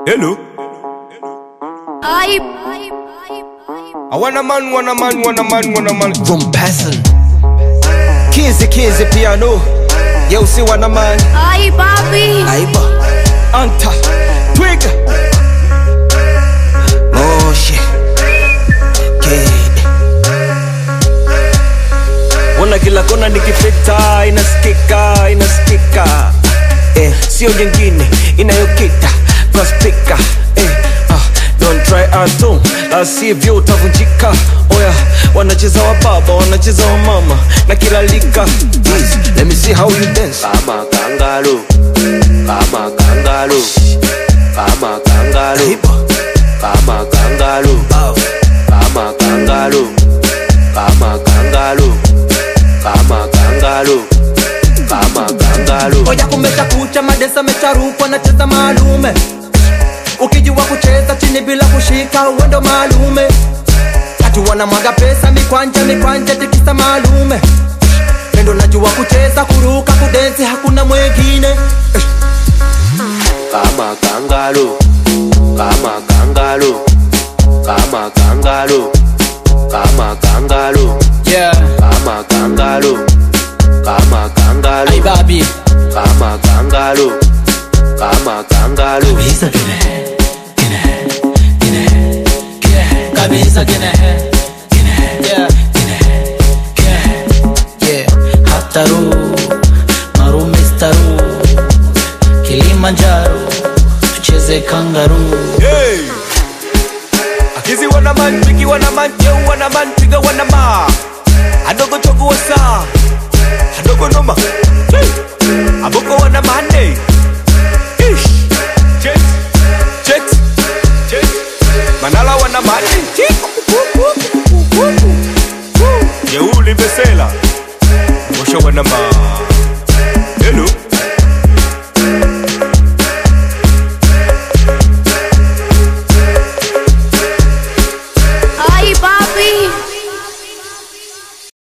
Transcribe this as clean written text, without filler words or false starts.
Hello. I want a man. From Passon. Kizi piano. You see what a man. Ay, papi. Aiba. Anta. Twig. Oh shit. Wana kila kona nikipita inasikika sio nyingine inayokita prospika don't try atom la sivyo utavunjika. Oya wanacheza wa baba wanacheza wa mama na kila lika. Let me see how you dance. Kama kangaroo kama kangaroo kama kangaroo kama kangaroo kama kangaroo kama kangaroo kama kangaroo kama kangaroo. Oya kumesha kucha madesa mecharupa na cheza malume. Ukijua kucheza chini bila kushika uwendo malume. Atu wana mwaga pesa mikwanja tikisa malume. Pendo najua kucheza kuruka kudensi hakuna mwengine. Kama kangaroo kama kangaroo kama kangaroo kama kangaroo. Yeah. Kama kangaroo kama kangaroo. Ay baby. Kama kangaroo kama kangaroo. Kabisa gine kabisa gine yeah Hataru marumistaru Kilimanjaro tucheze kangaroo. Hey. Akizi wana man, piki wana man, yo wana man, piga wana ma. Adogo chogu wasa, adogo noma. Hey. Aboko wana mane.